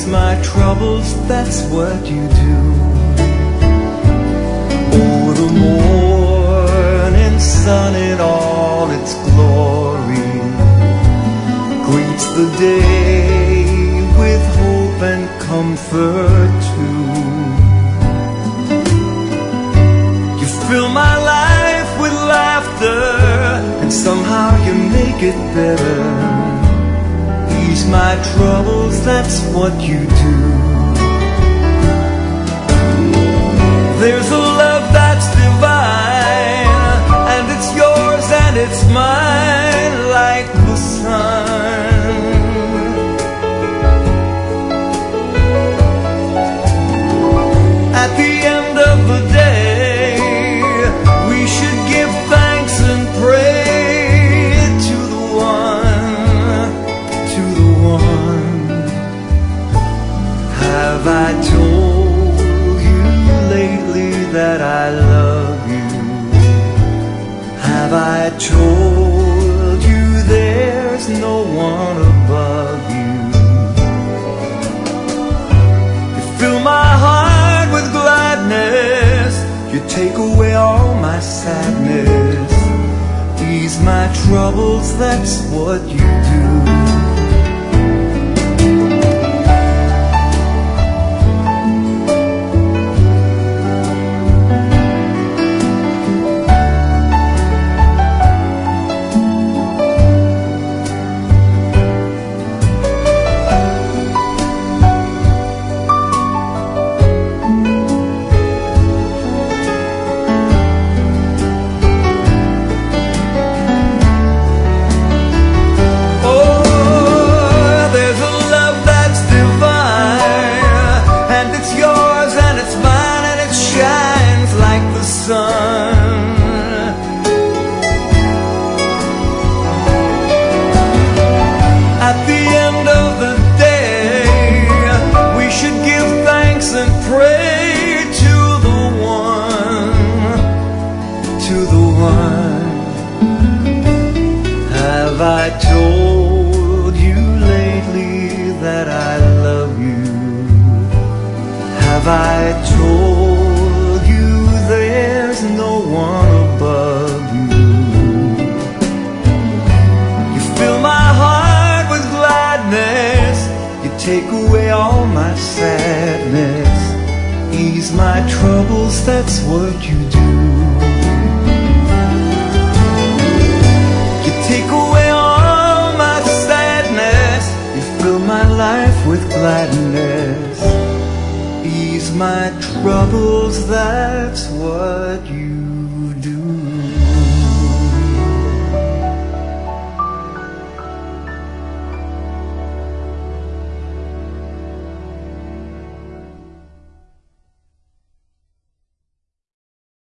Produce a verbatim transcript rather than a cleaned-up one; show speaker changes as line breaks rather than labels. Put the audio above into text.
ease my troubles, that's what you do. Oh, the morning sun in all its glory greets the day with hope and comfort too. You fill my life with laughter, and somehow you make it better. Ease my troubles, that's what you do. There's a love that's divine, and it's yours and it's mine, like the sun. At the end of the day, we should give thanks and pray to the one, to the one. Have I told you lately that I love you? Have I told you there's no one above you? You fill my heart with gladness, you take away all my sadness. Ease my troubles, that's what you do. At the end of the day, we should give thanks and pray to the one, to the one. Have I told you lately that I love you? Have I told you there's no one above you? You fill my heart with gladness, you take away all my sadness. Ease my troubles, that's what you do. You take away all my sadness, you fill my life with gladness. Ease my troubles, that's what you do.